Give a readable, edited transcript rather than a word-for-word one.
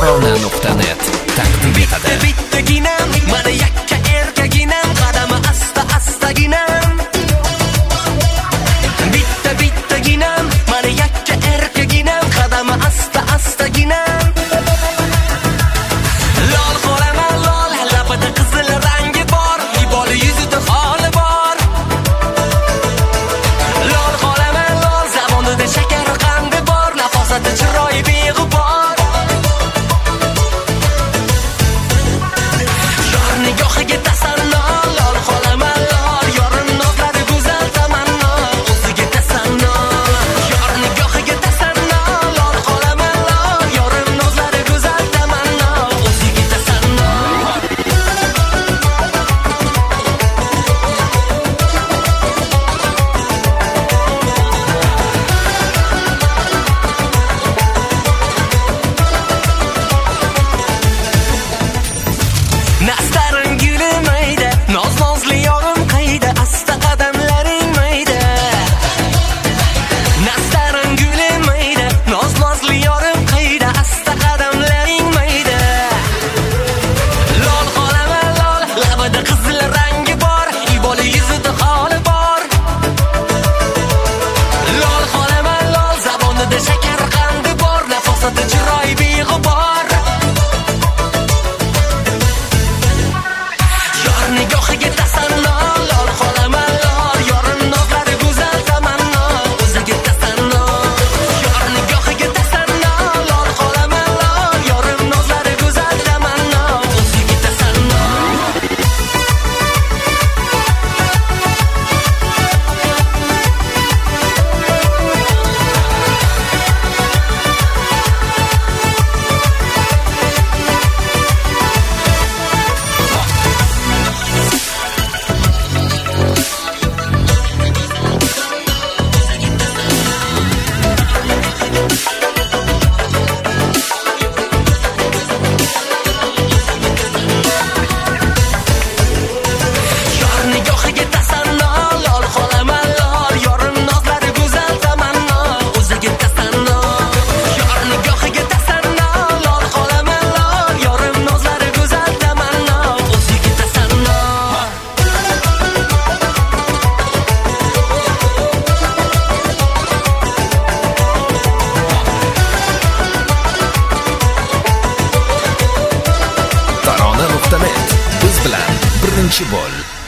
Tarona.net taqdim etadi. Bittaginam, mana yakka erkaginam, qadami asta-astaginam. Bittaginam, mana yakka erkaginam, qadami asta-astaginam. Lol qoraman lol, labida qizil rangi bor, iboli yuzida holi bor. Lol qoraman lol, zamonida shakar qandi bor, nafosati chiroyi beg'ubor. Yor nigohiga tasanno, lol qoraman lol, yorim nozlari go'zal tamanno, o'ziga tasanno. Yor nigohiga tasanno, lol qoraman lol, yorim nozlari go'zal tamanno, o'ziga tasanno. Nastaring gulim mayda, noz-nozli yorim qayda, asta qadamlaring mayda. Nastaring gulim mayda, noz-nozli yorim qayda, asta qadamlaring mayda. Lol qolaman lol, labida qizil rangi bor, iboli yuzida holi bor. Lol qolaman lol, zabonida shakar qandi bor, nafosati chiroyi beg'ubor. Yor nigohiga tasanno, lol qolaman lol, yorim nozlari go'zal tamanno, o'ziga tasanno. Yor nigohiga tasanno, lol qolaman lol, yorim nozlari go'zal tamanno, o'ziga tasanno. Yor nigohiga tasanno, lol qolaman lol, yorim nozlari go'zal tamanno, o'ziga tasanno. Yor nigohiga tasanno, lol qolaman lol, yorim nozlari go'zal tamanno, o'ziga tasanno. Tarona.net biz bilan birinchi bo'l.